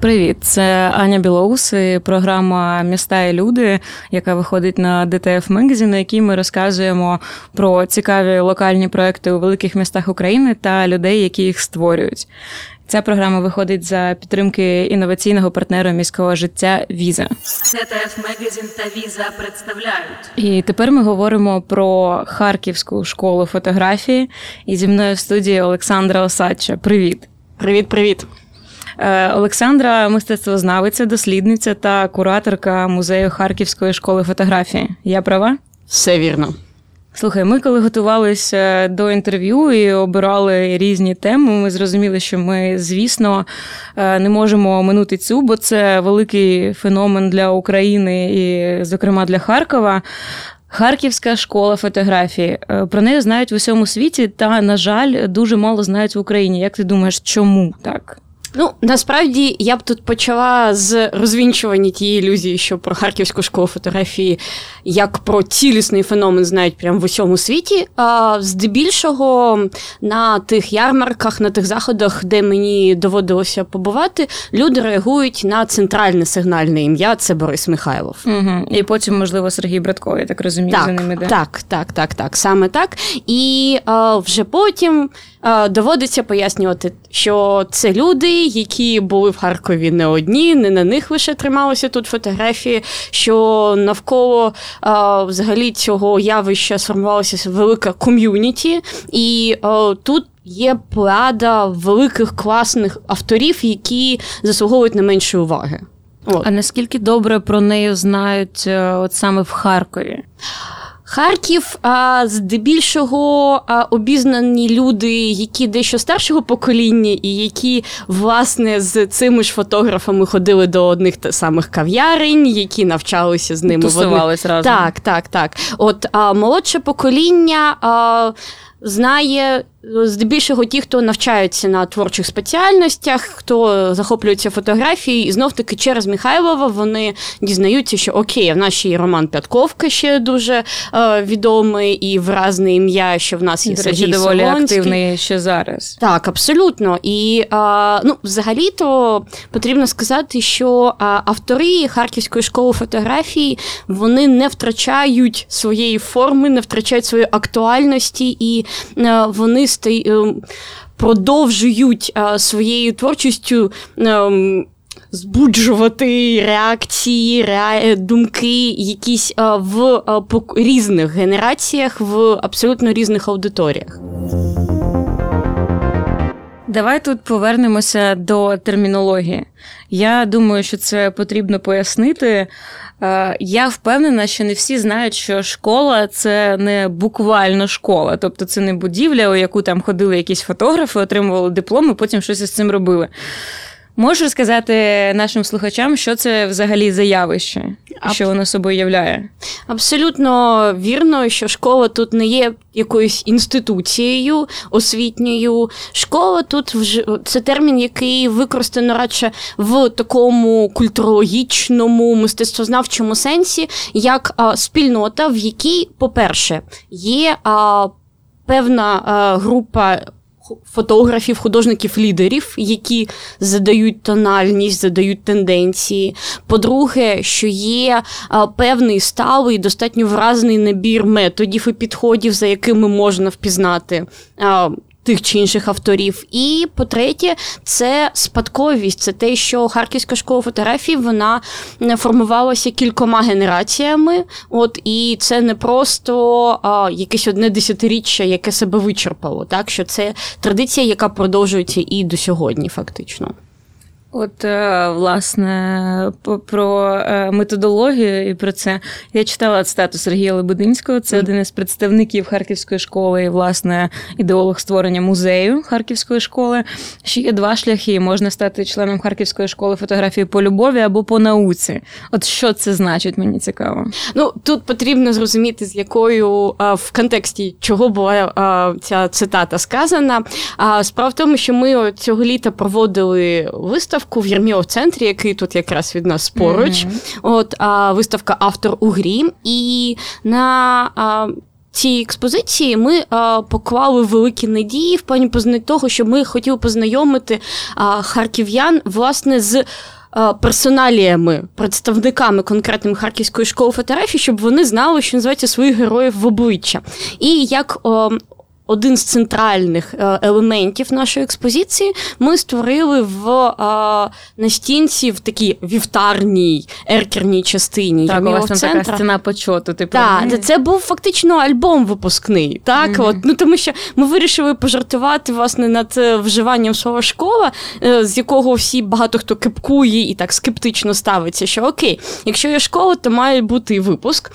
Привіт, це Аня Білоус і програма «Міста і люди», яка виходить на DTF Magazine, на якій ми розказуємо про цікаві локальні проекти у великих містах України та людей, які їх створюють. Ця програма виходить за підтримки інноваційного партнера міського життя «Віза». DTF Magazine та «Віза» представляють. І тепер ми говоримо про Харківську школу фотографії. І зі мною в студії Олександра Осадча. Привіт. Привіт. Олександра – мистецтвознавиця, дослідниця та кураторка музею Харківської школи фотографії. Я права? Все вірно. Слухай, ми коли готувалися до інтерв'ю і обирали різні теми, ми зрозуміли, що ми, звісно, не можемо оминути цю, бо це великий феномен для України і, зокрема, для Харкова. Харківська школа фотографії. Про неї знають в усьому світі та, на жаль, дуже мало знають в Україні. Як ти думаєш, чому так? Насправді, я б тут почала з розвінчування тієї ілюзії, що про Харківську школу фотографії як про цілісний феномен знають прямо в усьому світі. Здебільшого на тих ярмарках, на тих заходах, де мені доводилося побувати, люди реагують на центральне сигнальне ім'я – це Борис Михайлов. Угу. І потім, можливо, Сергій Братко, я так розумію, за ним іде. Так, саме так. І вже потім доводиться пояснювати, що це люди, які були в Харкові не одні, не на них лише трималися тут фотографії, що навколо взагалі цього явища сформувалася велика ком'юніті, і тут є плеяда великих класних авторів, які заслуговують на менше уваги. А наскільки добре про неї знають от саме в Харкові? Харків, здебільшого, обізнані люди, які дещо старшого покоління і які, власне, з цими ж фотографами ходили до одних та самих кав'ярень, які навчалися з ними. Тусувались разом. Так. От молодше покоління знає здебільшого ті, хто навчаються на творчих спеціальностях, хто захоплюється фотографією, і знов-таки через Михайлова вони дізнаються, що окей, в нас ще є Роман П'ятковка, ще дуже відомий і виразне ім'я, що в нас є Сергій доволі Солонський. активний ще зараз. Так, абсолютно. І взагалі-то потрібно сказати, що автори Харківської школи фотографії, вони не втрачають своєї форми, не втрачають своєї актуальності, і вони продовжують своєю творчістю збуджувати реакції, думки якісь в різних генераціях, в абсолютно різних аудиторіях. Давай тут повернемося до термінології. Я думаю, що це потрібно пояснити. Я впевнена, що не всі знають, що школа – це не буквально школа. Тобто це не будівля, у яку там ходили якісь фотографи, отримували дипломи, потім щось із цим робили. Можеш розказати нашим слухачам, що це взагалі за явище, що воно собою являє? Абсолютно вірно, що школа тут не є якоюсь інституцією освітньою. Школа тут це термін, який використано радше в такому культурологічному, мистецтвознавчому сенсі, як спільнота, в якій, по-перше, є певна група фотографів, художників-лідерів, які задають тональність, задають тенденції. По-друге, що є певний сталий, достатньо вразний набір методів і підходів, за якими можна впізнати тих чи інших авторів. І, по-третє, це спадковість. Це те, що Харківська школа фотографії, вона формувалася кількома генераціями. І це не просто якесь одне десятиріччя, яке себе вичерпало. Так? Що це традиція, яка продовжується і до сьогодні, фактично. От, власне, про методологію і про це. Я читала цитату Сергія Лебединського, це один із представників Харківської школи і, власне, ідеолог створення музею Харківської школи. Ще є два шляхи. Можна стати членом Харківської школи фотографії по любові або по науці. От що це значить, мені цікаво. Тут потрібно зрозуміти, з якою в контексті чого була ця цитата сказана. Справа в тому, що ми цього літа проводили виставку в Єрмілов-центрі, який тут якраз від нас поруч. Виставка «Автор у грі». І на цієї експозиції ми поклали великі надії в плані того, що ми хотіли познайомити харків'ян, власне, з персоналіями, представниками конкретними Харківської школи фотографії, щоб вони знали, що називається, своїх героїв в обличчя. І як один з центральних елементів нашої експозиції ми створили на стінці в такій вівтарній, еркерній частині. Так, власне, така стіна почоту. Так, це був фактично альбом випускний. Так? Тому що ми вирішили пожартувати, власне, над вживанням слова «школа», з якого багато хто кепкує і так скептично ставиться, що окей, якщо є школа, то має бути і випуск.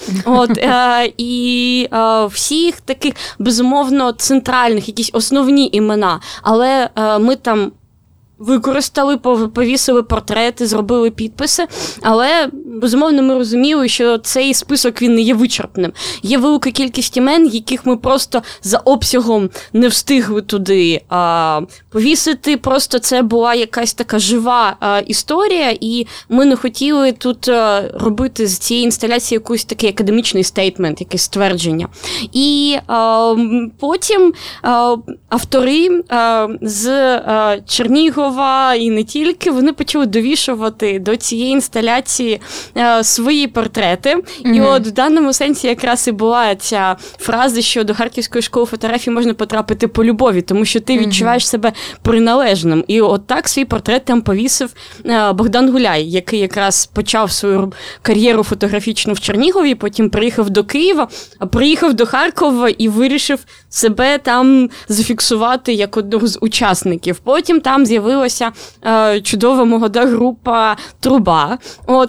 І всіх таких, безумовно, центральних, якісь основні імена, але ми там використали, повісили портрети, зробили підписи, але, безумовно, ми розуміли, що цей список, він не є вичерпним. Є велика кількість імен, яких ми просто за обсягом не встигли туди повісити, просто це була якась така жива історія, і ми не хотіли тут робити з цієї інсталяції якийсь такий академічний стейтмент, якесь ствердження. І потім автори з Чернігова і не тільки, вони почали довішувати до цієї інсталяції свої портрети. І от в даному сенсі якраз і була ця фраза, що до Харківської школи фотографії можна потрапити по любові, тому що ти відчуваєш себе приналежним. І от так свій портрет там повісив Богдан Гуляй, який якраз почав свою кар'єру фотографічну в Чернігові, потім приїхав до Києва, а приїхав до Харкова і вирішив себе там зафіксувати як одного з учасників. Потім там з'явилася чудова молода група «Труба»,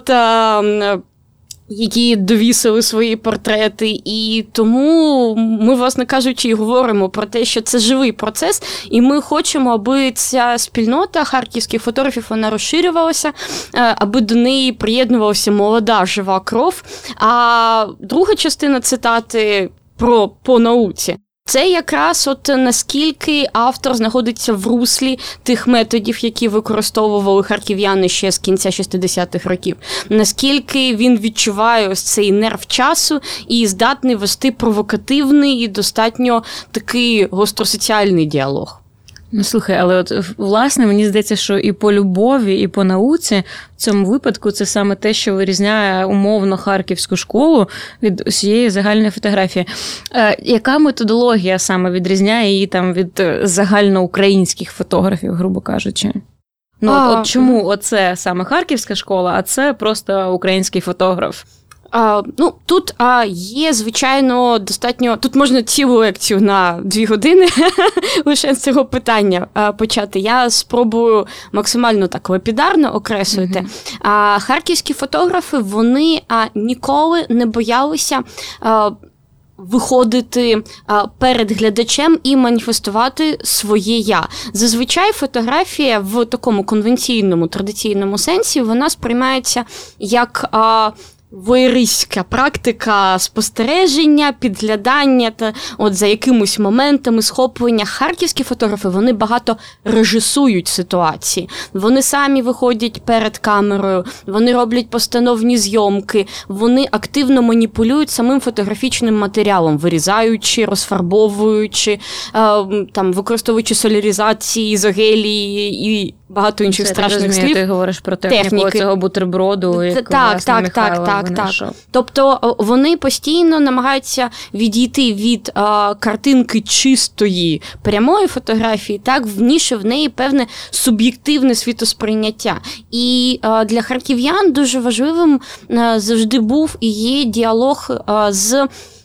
які довісили свої портрети, і тому ми, власне кажучи, і говоримо про те, що це живий процес, і ми хочемо, аби ця спільнота харківських фотографів, вона розширювалася, аби до неї приєднувалася молода, жива кров. А друга частина цитати по науці. Це якраз наскільки автор знаходиться в руслі тих методів, які використовували харків'яни ще з кінця 60-х років. Наскільки він відчуває ось цей нерв часу і здатний вести провокативний і достатньо такий гостросоціальний діалог. Ну, слухай, але власне, мені здається, що і по любові, і по науці в цьому випадку це саме те, що вирізняє умовно харківську школу від усієї загальної фотографії. Яка методологія саме відрізняє її там від загальноукраїнських фотографів, грубо кажучи? От чому оце саме харківська школа, а це просто український фотограф? Тут є, звичайно, достатньо... Тут можна цілу лекцію на 2 години лише з цього питання почати. Я спробую максимально так лапідарно окреслити. Харківські фотографи, вони ніколи не боялися виходити перед глядачем і маніфестувати своє «я». Зазвичай фотографія в такому конвенційному, традиційному сенсі, вона сприймається як воєристська практика спостереження, підглядання за якимось моментами, схоплення. Харківські фотографи, вони багато режисують ситуації. Вони самі виходять перед камерою, вони роблять постановні зйомки, вони активно маніпулюють самим фотографічним матеріалом, вирізаючи, розфарбовуючи, використовуючи соляризації, ізогелії і багато інших страшних слів. Ти говориш про техніку цього бутерброду, як власне Михайло винайшов. Тобто вони постійно намагаються відійти від картинки чистої прямої фотографії, так, вніше в неї певне суб'єктивне світосприйняття. І для харків'ян дуже важливим завжди був і є діалог з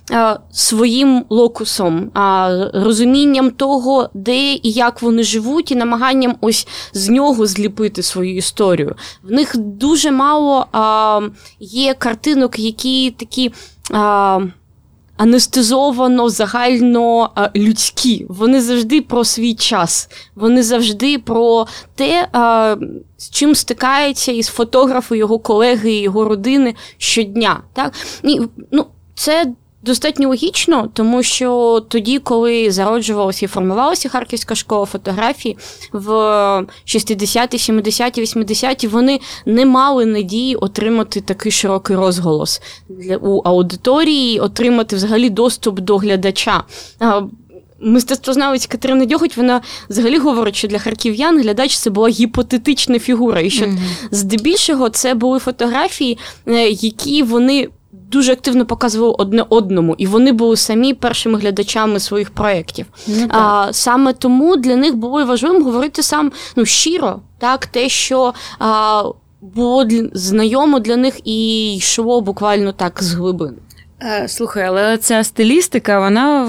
своїм локусом, розумінням того, де і як вони живуть, і намаганням ось з нього зліпити свою історію. В них дуже мало є картинок, які такі анестезовано, загально людські. Вони завжди про свій час. Вони завжди про те, з чим стикаються із фотографи, його колеги, його родини щодня. Так? Це достатньо логічно, тому що тоді, коли зароджувалася і формувалася Харківська школа фотографії в 60-ті, 70-ті, 80-ті, вони не мали надії отримати такий широкий розголос у аудиторії, отримати взагалі доступ до глядача. Мистецтвознавець Катерина Дьоготь, вона взагалі говорить, що для харків'ян глядач – це була гіпотетична фігура, і що здебільшого це були фотографії, які вони дуже активно показували одне одному, і вони були самі першими глядачами своїх проєктів. Саме тому для них було важливим говорити щиро, так, те, що було знайомо для них і йшло буквально так з глибин. Слухай, але ця стилістика, вона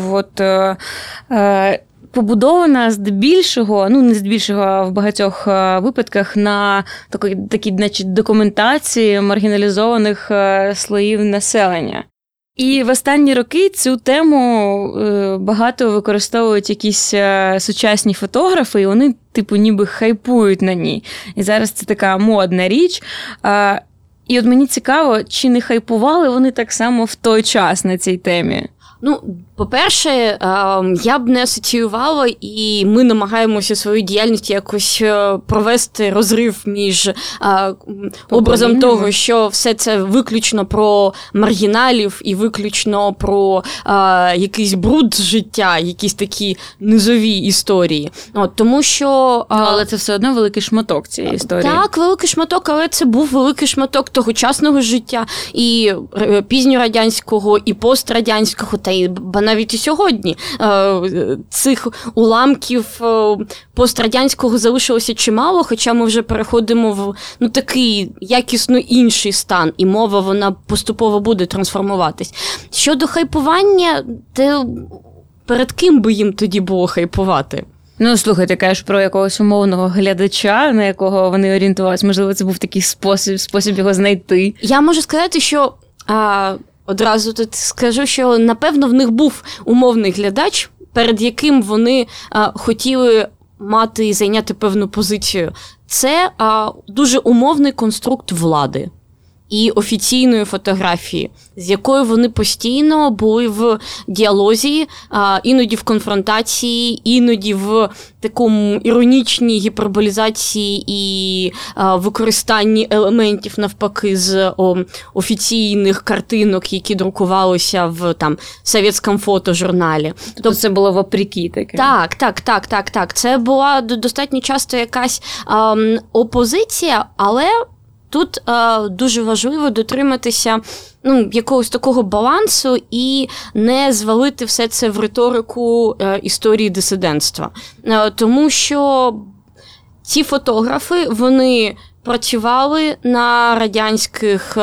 побудована здебільшого, не здебільшого, а в багатьох випадках на такій значить, документації маргіналізованих слоїв населення. І в останні роки цю тему багато використовують якісь сучасні фотографи, і вони, ніби хайпують на ній. І зараз це така модна річ. І от мені цікаво, чи не хайпували вони так само в той час на цій темі? По-перше, я б не асоціювала, і ми намагаємося свою діяльність якось провести розрив між образом того, що все це виключно про маргіналів і виключно про якийсь бруд життя, якісь такі низові історії. Тому що... Але це все одно великий шматок цієї історії. Так, великий шматок, але це був великий шматок тогочасного життя, і пізньорадянського, і пострадянського, та й навіть і сьогодні цих уламків пострадянського залишилося чимало, хоча ми вже переходимо в такий якісно інший стан, і мова, вона поступово буде трансформуватись. Щодо хайпування, перед ким би їм тоді було хайпувати? Слухай, ти кажеш про якогось умовного глядача, на якого вони орієнтувалися. Можливо, це був такий спосіб його знайти. Я можу сказати, що... Одразу тут скажу, що, напевно, в них був умовний глядач, перед яким вони хотіли мати і зайняти певну позицію. Це дуже умовний конструкт влади і офіційної фотографії, з якою вони постійно були в діалозі, іноді в конфронтації, іноді в такому іронічній гіперболізації і використанні елементів, навпаки, з офіційних картинок, які друкувалися в совєтському фотожурналі. Тобто це було вопреки таке? Так. Це була достатньо часто якась опозиція, але тут дуже важливо дотриматися якогось такого балансу і не звалити все це в риторику історії дисидентства. Тому що ці фотографи, вони працювали на радянських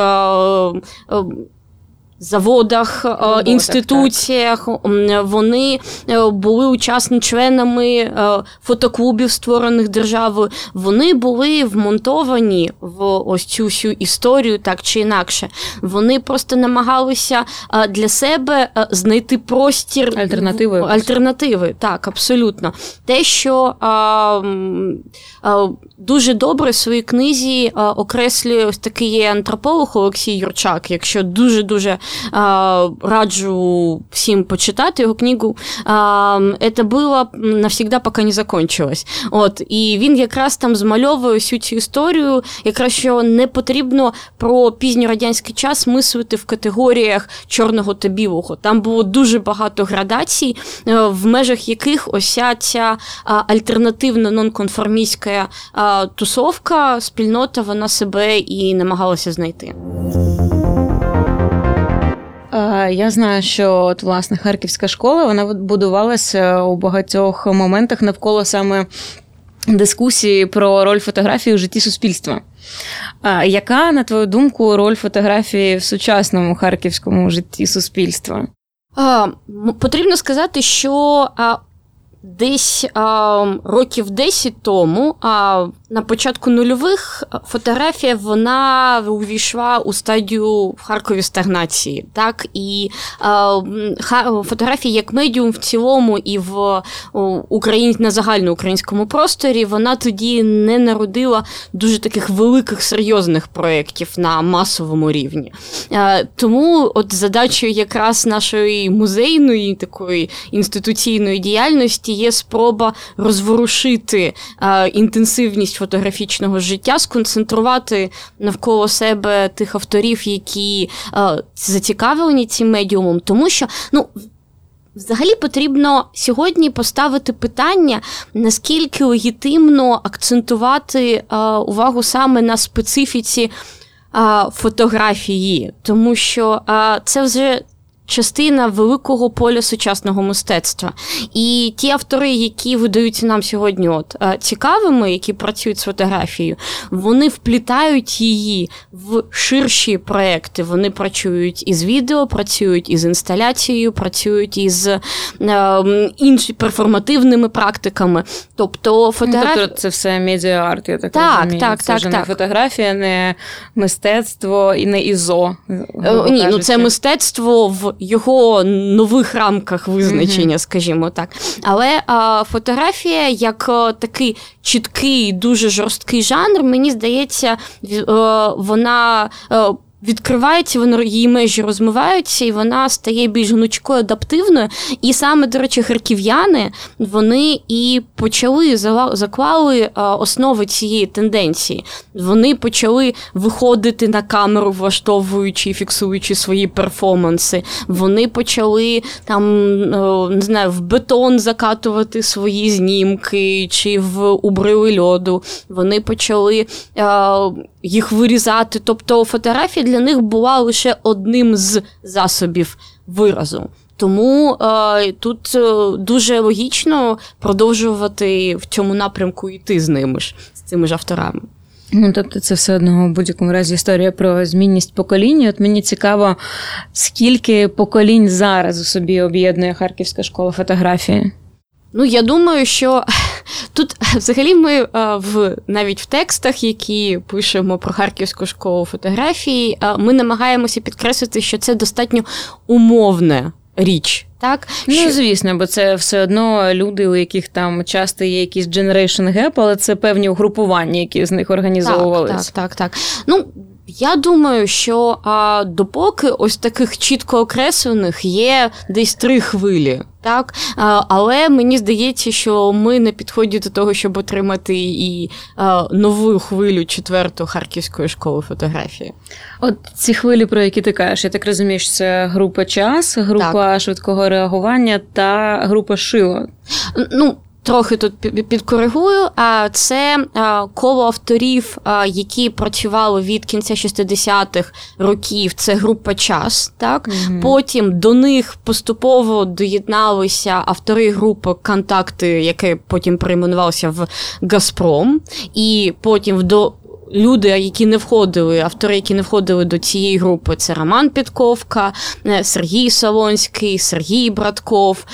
заводах, інституціях, вони були членами фотоклубів, створених державою, вони були вмонтовані в ось цю всю історію, так чи інакше. Вони просто намагалися для себе знайти простір... Альтернативи, так, абсолютно. Те, що дуже добре в своїй книзі окреслює ось такий є антрополог Олексій Юрчак, якщо дуже-дуже раджу всім почитати його книгу. «Это было навсегда, пока не закончилось». І він якраз там змальовує всю цю історію, якраз що не потрібно про пізньорадянський час мислити в категоріях чорного та білого. Там було дуже багато градацій, в межах яких ось ця альтернативна нонконформістська тусовка, спільнота, вона себе і намагалася знайти. Я знаю, що власне Харківська школа, вона будувалася у багатьох моментах навколо саме дискусії про роль фотографії у житті суспільства. Яка, на твою думку, роль фотографії в сучасному харківському житті суспільства? Потрібно сказати, що десь років 10 тому, на початку нульових фотографія, вона увійшла у стадію в Харкові стагнації, так, і фотографія як медіум в цілому і в на загальноукраїнському просторі, вона тоді не народила дуже таких великих, серйозних проєктів на масовому рівні. Тому от задачею якраз нашої музейної такої інституційної діяльності є спроба розворушити інтенсивність фотографічного життя, сконцентрувати навколо себе тих авторів, які зацікавлені цим медіумом, тому що, взагалі потрібно сьогодні поставити питання, наскільки легітимно акцентувати увагу саме на специфіці фотографії, тому що це вже частина великого поля сучасного мистецтва. І ті автори, які видаються нам сьогодні цікавими, які працюють з фотографією, вони вплітають її в ширші проекти. Вони працюють із відео, працюють із інсталяцією, працюють із іншими перформативними практиками. Тобто це все медіа-арт, я так розумію. Це вже не фотографія, не мистецтво і не ІЗО. Ні, це мистецтво в його нових рамках визначення, скажімо так. Але фотографія як такий чіткий, дуже жорсткий жанр, мені здається, вона відкривається, її межі розмиваються, і вона стає більш гнучкою, адаптивною. І саме, до речі, харків'яни, вони і заклали основи цієї тенденції. Вони почали виходити на камеру, влаштовуючи і фіксуючи свої перформанси. Вони почали в бетон закатувати свої знімки, чи у брили льоду. Вони почали їх вирізати. Тобто фотографія для них була лише одним з засобів виразу. Тому тут дуже логічно продовжувати в цьому напрямку йти з цими ж авторами. Тобто це все одно в будь-якому разі історія про змінність покоління. От мені цікаво, скільки поколінь зараз у собі об'єднує Харківська школа фотографії? Я думаю, що тут взагалі ми навіть в текстах, які пишемо про Харківську школу фотографії, ми намагаємося підкреслити, що це достатньо умовна річ. Так? Звісно, бо це все одно люди, у яких там часто є якийсь generation gap, але це певні угрупування, які з них організовувалися. Так. Я думаю, що допоки ось таких чітко окреслених є десь 3 хвилі, так? Але мені здається, що ми на підході до того, щоб отримати і нову хвилю 4-ту Харківської школи фотографії. От ці хвилі, про які ти кажеш, я так розумію, що це група «Час», група швидкого реагування та група «Шило». Трохи тут підкоригую. Це коло авторів, які працювали від кінця 60-х років. Це група «Час». Так? Mm-hmm. Потім до них поступово доєдналися автори групи «Контакти», яке потім перейменувалося в «Газпром». І потім люди, які не входили, автори, які не входили до цієї групи, це Роман Підковка, Сергій Солонський, Сергій Братков,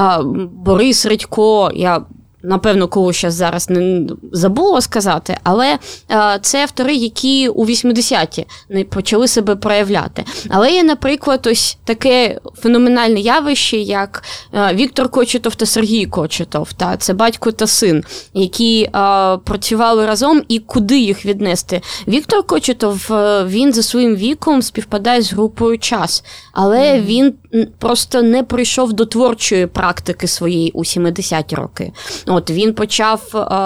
Борис Редько, я напевно, кого зараз не забула сказати, але це автори, які у 80-ті не почали себе проявляти. Але є, наприклад, ось таке феноменальне явище, як Віктор Кочетов та Сергій Кочетов. Це батько та син, які працювали разом, і куди їх віднести. Віктор Кочетов, він за своїм віком співпадає з групою «Час», але він просто не прийшов до творчої практики своєї у 70-ті роки. Він почав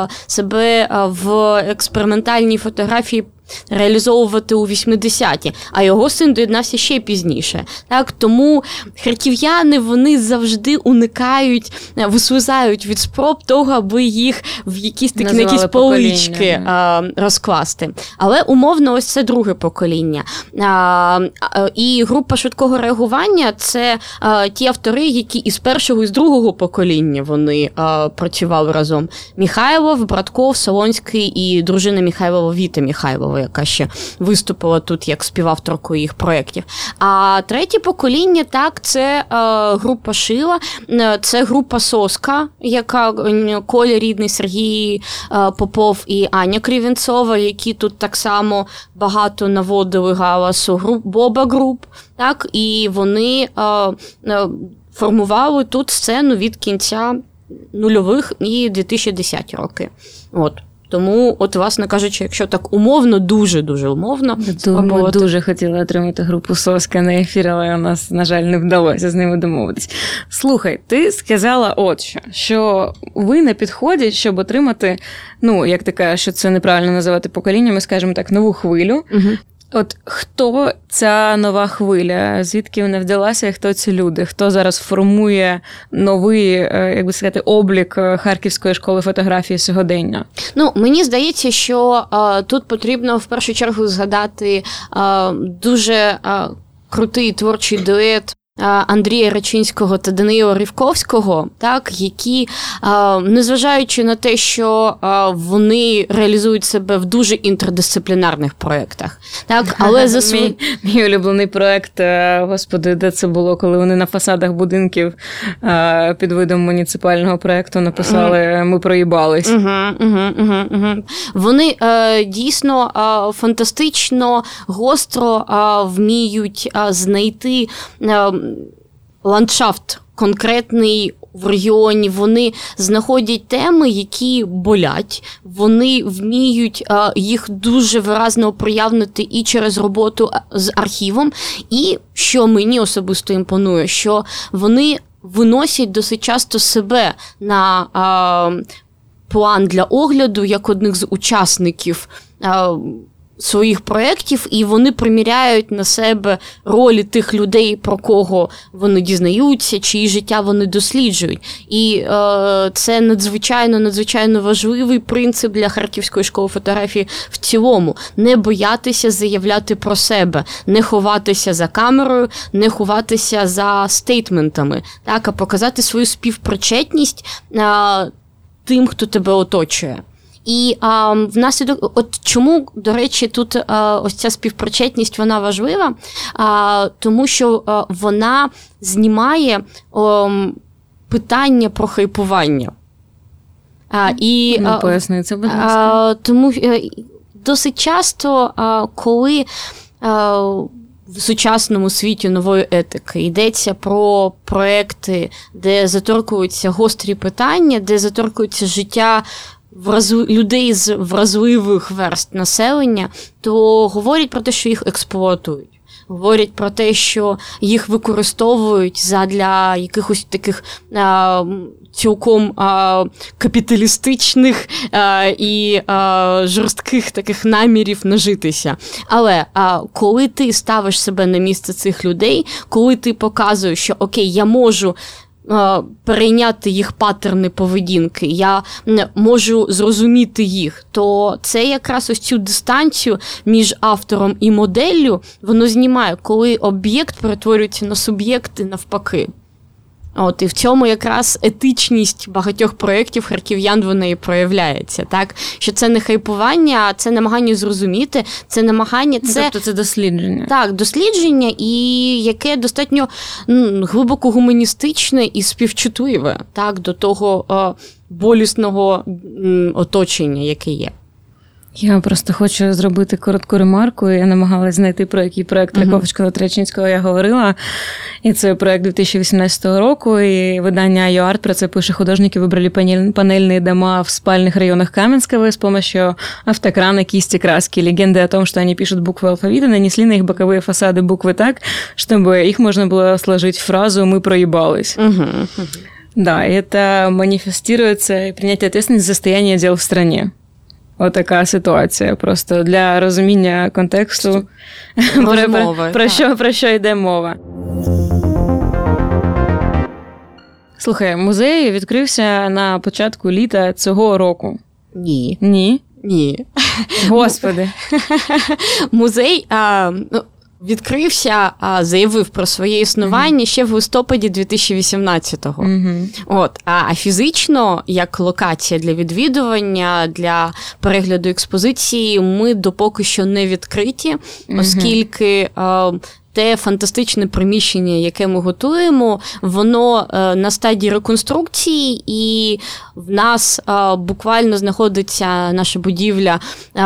себе в експериментальній фотографії реалізовувати у 80-ті, а його син доєднався ще пізніше. Так? Тому харків'яни, вони завжди уникають, вислизають від спроб того, аби їх в якісь такі на якісь полички розкласти. Але умовно ось це друге покоління. І група швидкого реагування – це ті автори, які із першого, і з другого покоління вони працювали разом. Михайлов, Братков, Солонський і дружина Михайлова Віта Михайлова, Іванова, яка ще виступила тут як співавторкою їх проєктів. А третє покоління, так, це група Шила, це група Соска, яка Коля Рідний, Сергій Попов і Аня Кривенцова, які тут так само багато наводили галасу. Боба груп, так, і вони формували тут сцену від кінця нульових і 2010 роки. От. Тому, от, власне кажучи, якщо так умовно, дуже-дуже умовно. Ми дуже хотіли отримати групу Соска на ефір, але у нас, на жаль, не вдалося з ними домовитись. Слухай, ти сказала що ви на підході, щоб отримати, як ти кажеш, що це неправильно називати поколінням, ми скажемо так, нову хвилю. Угу. От хто ця нова хвиля? Звідки вона вдалася і хто ці люди? Хто зараз формує новий, як би сказати, облік Харківської школи фотографії сьогодення? Мені здається, що тут потрібно в першу чергу згадати дуже крутий творчий дует Андрія Рачинського та Данила Рівковського, так, які, незважаючи на те, що вони реалізують себе в дуже інтердисциплінарних проєктах, так, але за свій... Мій улюблений проєкт, господи, де це було, коли вони на фасадах будинків під видом муніципального проєкту написали «Ми проїбались». Вони дійсно фантастично гостро вміють знайти ландшафт конкретний в регіоні, вони знаходять теми, які болять, вони вміють їх дуже виразно проявити і через роботу з архівом, і, що мені особисто імпонує, що вони виносять досить часто себе на план для огляду, як одних з учасників своїх проєктів, і вони приміряють на себе ролі тих людей, про кого вони дізнаються, чиї життя вони досліджують. І це надзвичайно важливий принцип для Харківської школи фотографії в цілому. Не боятися заявляти про себе, не ховатися за камерою, не ховатися за стейтментами, так, а показати свою співпричетність тим, хто тебе оточує. І внаслідок, от чому, до речі, тут ось ця співпричетність, вона важлива, тому що вона знімає питання про хайпування. Поясни це, будь ласка. Тому досить часто, коли в сучасному світі нової етики йдеться про проекти, де заторкуються гострі питання, де заторкується життя людей з вразливих верств населення, то говорять про те, що їх експлуатують. Говорять про те, що їх використовують задля якихось таких цілком капіталістичних і жорстких таких намірів нажитися. Але коли ти ставиш себе на місце цих людей, коли ти показуєш, що окей, я можу перейняти їх паттерни поведінки, я можу зрозуміти їх, то це якраз ось цю дистанцію між автором і моделлю воно знімає, коли об'єкт перетворюється на суб'єкт і навпаки. От, і в цьому якраз етичність багатьох проєктів харків'ян вона і проявляється, так? Що це не хайпування, а це намагання зрозуміти, це намагання... Тобто це дослідження. Так, дослідження, і яке достатньо глибоко гуманістичне і співчутливе, так, до того болісного оточення, яке є. Я просто хочу зробити коротку ремарку. Я намагалась знайти, про який проєкт Ряковського-Тречинського я говорила. І це проєкт 2018 року, і видання «Юарт» про це пише: художники выбрали панельные дома в спальных районах Каменского с помощью автокрана, кисти, краски. Легенды о том, что они пишут буквы алфавита, нанесли на их боковые фасады буквы так, чтобы их можно было сложить в фразу «Мы проебались». Да, это манифестируется и принятие ответственности за состояние дел в стране. Отака ситуація. Просто для розуміння контексту, про що йде мова. Слухай, музей відкрився на початку літа цього року. Ні. Ні? Ні. Господи. Музей... відкрився, заявив про своє існування ще в листопаді 2018-го. А фізично, як локація для відвідування, для перегляду експозиції, ми допоки що не відкриті, оскільки те фантастичне приміщення, яке ми готуємо, воно на стадії реконструкції, і в нас буквально знаходиться наша будівля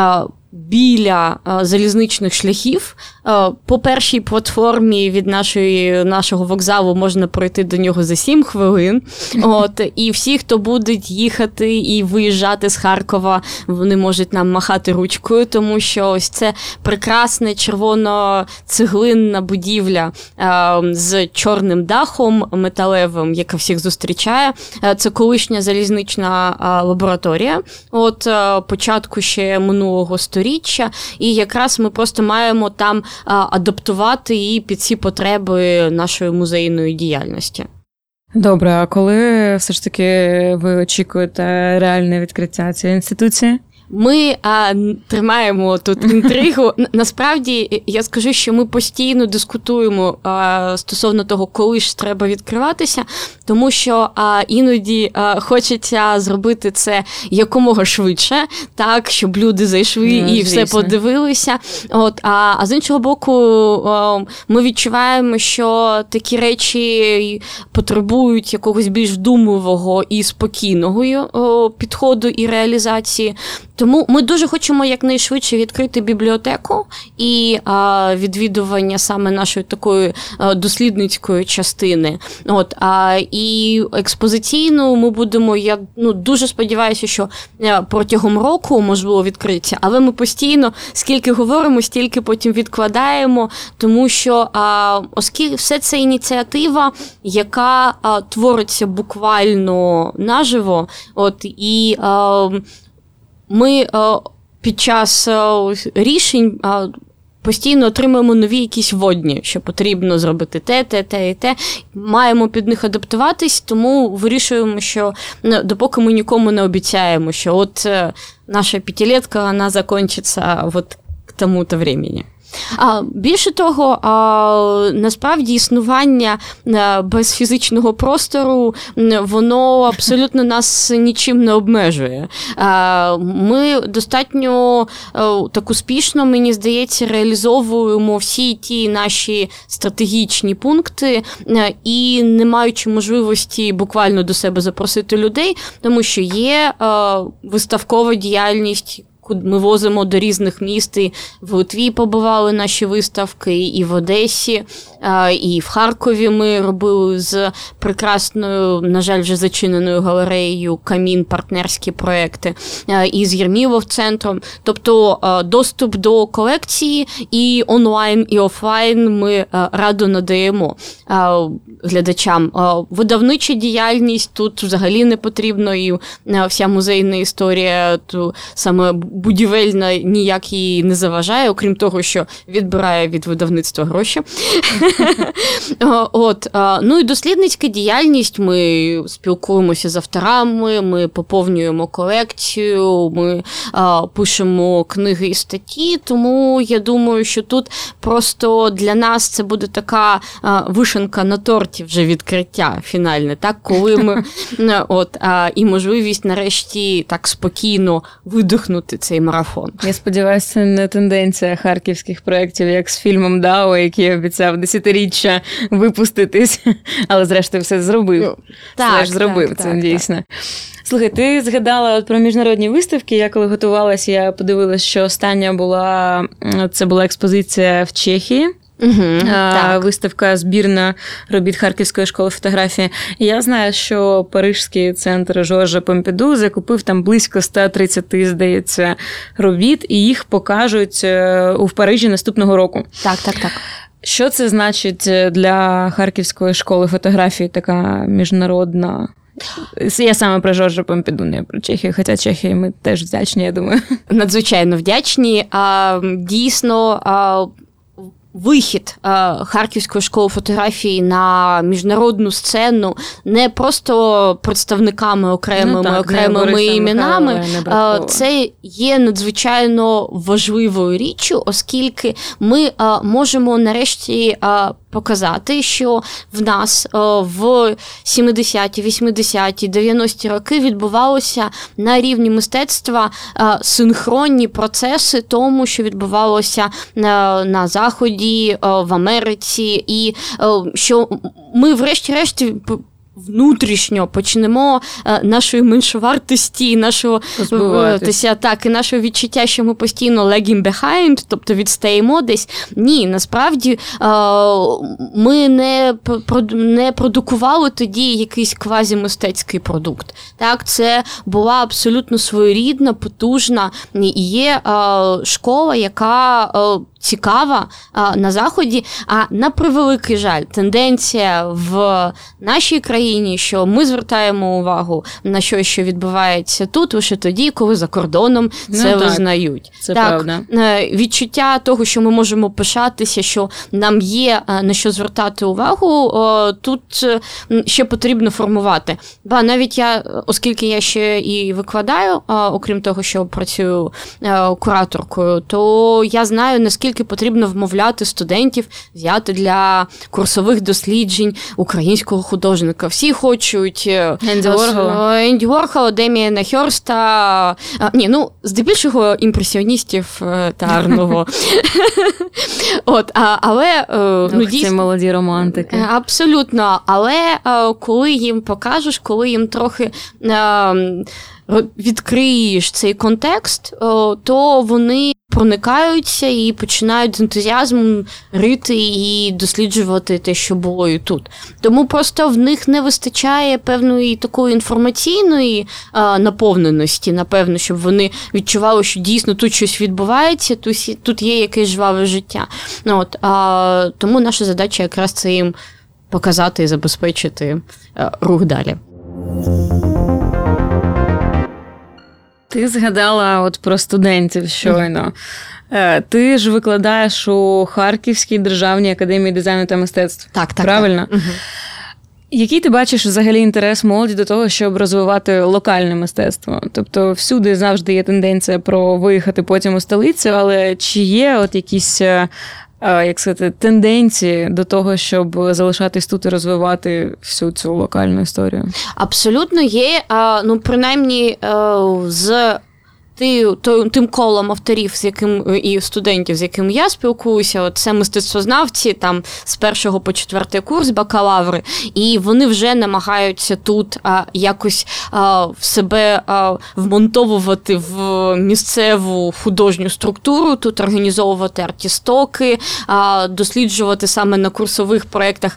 біля залізничних шляхів. По першій платформі від нашого вокзалу можна пройти до нього за 7 хвилин. І всі, хто будуть їхати і виїжджати з Харкова, вони можуть нам махати ручкою, тому що ось це прекрасна червоно-цеглинна будівля з чорним дахом металевим, яка всіх зустрічає. Це колишня залізнична лабораторія початку ще минулого сторіччя, і якраз ми просто маємо там адаптувати її під ці потреби нашої музейної діяльності. Добре, а коли все ж таки ви очікуєте реальне відкриття цієї інституції? Ми тримаємо тут інтригу. Насправді, я скажу, що ми постійно дискутуємо стосовно того, коли ж треба відкриватися, тому що іноді хочеться зробити це якомога швидше, так, щоб люди зайшли і все подивилися. А з іншого боку, ми відчуваємо, що такі речі потребують якогось більш вдумливого і спокійного підходу і реалізації. Тому ми дуже хочемо якнайшвидше відкрити бібліотеку і відвідування саме нашої такої дослідницької частини. І експозиційно ми будемо, я дуже сподіваюся, що протягом року можливо відкриття, але ми постійно скільки говоримо, стільки потім відкладаємо, тому що оскільки все це ініціатива, яка твориться буквально наживо, і ми під час рішень постійно отримуємо нові якісь водні, що потрібно зробити те і те. Маємо під них адаптуватись, тому вирішуємо, що допоки ми нікому не обіцяємо, що наша п'ятилетка, вона закінчиться к тому-то времени. Більше того, насправді існування без фізичного простору, воно абсолютно нас нічим не обмежує. Ми достатньо так успішно, мені здається, реалізовуємо всі ті наші стратегічні пункти і не маючи можливості буквально до себе запросити людей, тому що є виставкова діяльність, ми возимо до різних міст, і в Литві побували наші виставки, і в Одесі, і в Харкові ми робили з прекрасною, на жаль, вже зачиненою галереєю «Камін» партнерські проекти, і з Єрмілов-центром. Тобто доступ до колекції і онлайн, і офлайн ми радо надаємо глядачам. Видавнича діяльність тут взагалі не потрібно, і вся музейна історія, саме будівельна, ніяк їй не заважає, окрім того, що відбирає від видавництва гроші. І дослідницька діяльність, ми спілкуємося з авторами, ми поповнюємо колекцію, ми пишемо книги і статті, тому я думаю, що тут просто для нас це буде така вишенка на торті вже відкриття фінальне, так, коли ми і можливість нарешті так спокійно видихнути цей марафон. Я сподіваюся, це не тенденція харківських проєктів, як з фільмом «Дао», який обіцяв десятиріччя випуститись, але зрештою все зробив. Зробив, це дійсно. Слухай, ти згадала про міжнародні виставки. Я коли готувалася, я подивилася, що остання була експозиція в Чехії. Виставка «Збірна робіт Харківської школи фотографії». І я знаю, що Паризький центр Жоржа Помпіду закупив там близько 130, здається, робіт, і їх покажуть у Парижі наступного року. Так. Що це значить для Харківської школи фотографії, така міжнародна? Я саме про Жоржа Помпіду, не про Чехію, хоча Чехії ми теж вдячні, я думаю. Надзвичайно вдячні. Дійсно, вихід Харківської школи фотографії на міжнародну сцену не просто представниками окремими іменами, це є надзвичайно важливою річчю, оскільки ми можемо нарешті показати, що в нас в 70-ті, 80-ті, 90-ті роки відбувалося на рівні мистецтва синхронні процеси тому, що відбувалося на Заході, в Америці, і що ми врешті-решт внутрішньо почнемо нашої меншовартості, і нашого відчуття, що ми постійно lagging behind, тобто відстаємо десь. Ні, насправді ми не продукували тоді якийсь квазімистецький продукт. Так, це була абсолютно своєрідна, потужна і є школа, яка цікава на Заході, а на превеликий жаль, тенденція в нашій країні, що ми звертаємо увагу на щось, що відбувається тут, лише тоді, коли за кордоном це визнають. Це правда. Відчуття того, що ми можемо пишатися, що нам є на що звертати увагу, тут ще потрібно формувати. Навіть я, оскільки я ще і викладаю, окрім того, що працюю кураторкою, то я знаю, наскільки потрібно вмовляти студентів взяти для курсових досліджень українського художника. Всі хочуть Енді Ворхола, Деміана Хьорста, здебільшого імпресіоністів та Арного. Але ці молоді романтики. Абсолютно. Але коли їм покажеш, коли їм трохи відкриєш цей контекст, то вони проникаються і починають з ентузіазмом рити і досліджувати те, що було і тут. Тому просто в них не вистачає певної такої інформаційної наповненості, напевно, щоб вони відчували, що дійсно тут щось відбувається, тут є якесь жваве життя. Тому наша задача якраз це їм показати і забезпечити рух далі. Ти згадала про студентів щойно. Ти ж викладаєш у Харківській державній академії дизайну та мистецтв. Так. Правильно? Угу. Який ти бачиш взагалі інтерес молоді до того, щоб розвивати локальне мистецтво? Тобто всюди завжди є тенденція про виїхати потім у столицю, але чи є якісь тенденції до того, щоб залишатись тут і розвивати всю цю локальну історію? Абсолютно є. Принаймні з тим колом авторів, і студентів, з яким я спілкуюся, це мистецтвознавці, там з 1 по 4 курс бакалаври, і вони вже намагаються тут якось в себе вмонтовувати в місцеву художню структуру, тут організовувати артістоки, досліджувати саме на курсових проєктах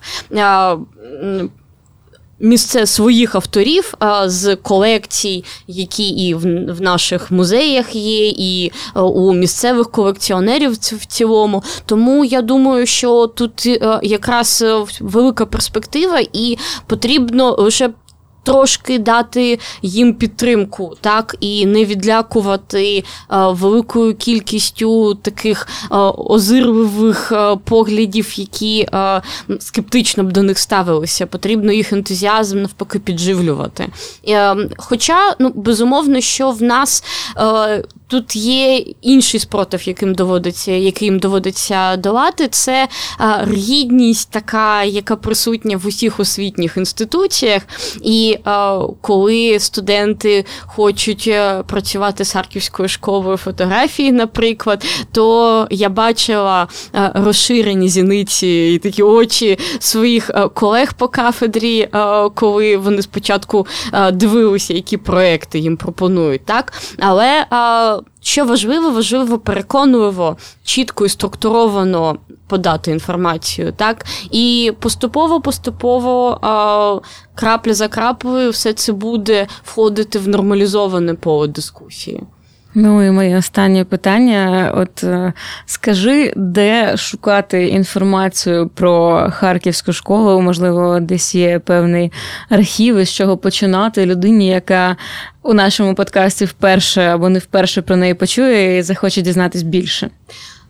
місце своїх авторів з колекцій, які і в наших музеях є, і у місцевих колекціонерів в цілому. Тому я думаю, що тут якраз велика перспектива і потрібно лише трошки дати їм підтримку, так, і не відлякувати великою кількістю таких озирливих поглядів, які скептично б до них ставилися. Потрібно їх ентузіазм навпаки підживлювати. Хоча, безумовно, що в нас тут є інший спротив, який їм доводиться долати. Це ригідність така, яка присутня в усіх освітніх інституціях. І коли студенти хочуть працювати з Харківською школою фотографії, наприклад, то я бачила розширені зіниці і такі очі своїх колег по кафедрі, коли вони спочатку дивилися, які проекти їм пропонують, так? Але що важливо переконливо, чітко і структуровано подати інформацію, так? І поступово, крапля за краплею все це буде входити в нормалізоване поле дискусії. І моє останнє питання. Скажи, де шукати інформацію про Харківську школу? Можливо, десь є певний архів, з чого починати людині, яка у нашому подкасті вперше або не вперше про неї почує і захоче дізнатись більше?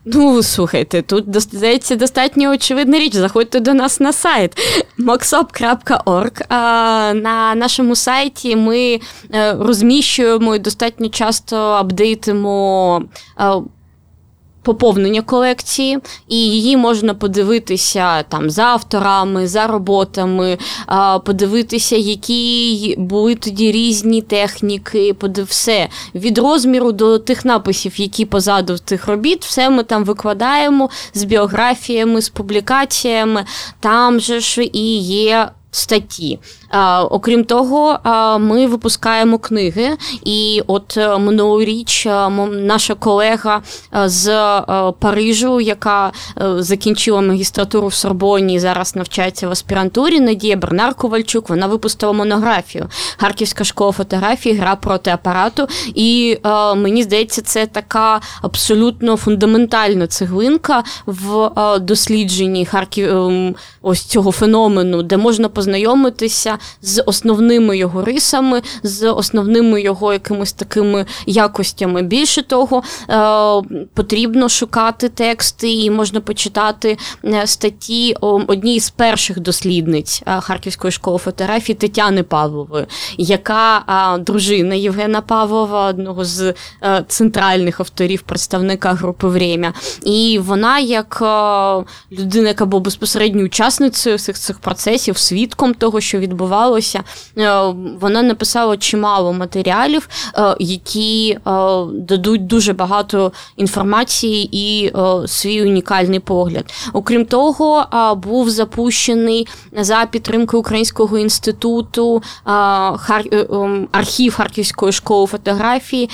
Ну, слухайте, тут, здається, достатньо очевидна річ. Заходьте до нас на сайт moxop.org. На нашому сайті ми розміщуємо і достатньо часто апдейтимо поповнення колекції, і її можна подивитися там за авторами, за роботами, подивитися, які були тоді різні техніки, все. Від розміру до тих написів, які позаду тих робіт, все ми там викладаємо з біографіями, з публікаціями, там же ж і є статті. Окрім того, ми випускаємо книги, і от минулоріч наша колега з Парижу, яка закінчила магістратуру в Сорбонні і зараз навчається в аспірантурі, Надія Бернар-Ковальчук, вона випустила монографію «Харківська школа фотографії. Гра проти апарату». І мені здається, це така абсолютно фундаментальна цеглинка в дослідженні ось цього феномену, де можна познайомитися з основними його рисами, з основними його якимись такими якостями. Більше того, потрібно шукати тексти, і можна почитати статті однієї з перших дослідниць Харківської школи фотографії Тетяни Павлової, яка дружина Євгена Павлова, одного з центральних авторів, представника групи «Время». І вона, як людина, яка була безпосередньо учасницею всіх цих процесів, свідком того, що відбувалося, вона написала чимало матеріалів, які дадуть дуже багато інформації і свій унікальний погляд. Окрім того, був запущений за підтримки Українського інституту архів Харківської школи фотографії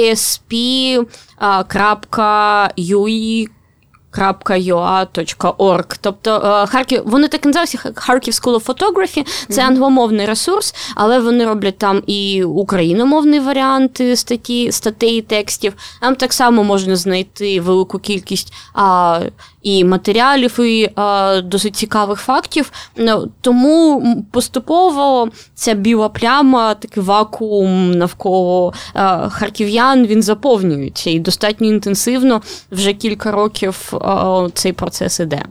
ksp.ua.org. Тобто вони так і називаються Kharkiv School of Photography. Це англомовний ресурс, але вони роблять там і україномовні варіанти статей і текстів. Там так само можна знайти велику кількість і матеріалів, і досить цікавих фактів. Тому поступово ця біла пляма, такий вакуум навколо харків'ян, він заповнюється. І достатньо інтенсивно вже кілька років цей процес іде.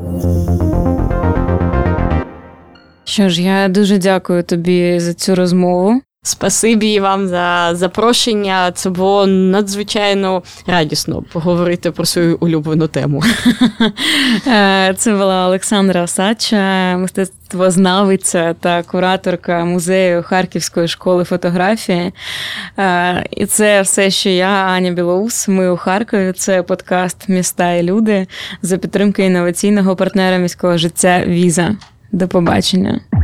Що ж, я дуже дякую тобі за цю розмову. Спасибі вам за запрошення. Це було надзвичайно радісно поговорити про свою улюблену тему. Це була Олександра Осадча, мистецтвознавиця та кураторка музею Харківської школи фотографії. І це все, що я, Аня Білоус. Ми у Харкові. Це подкаст «Міста і люди» за підтримки інноваційного партнера міського життя «Віза». До побачення.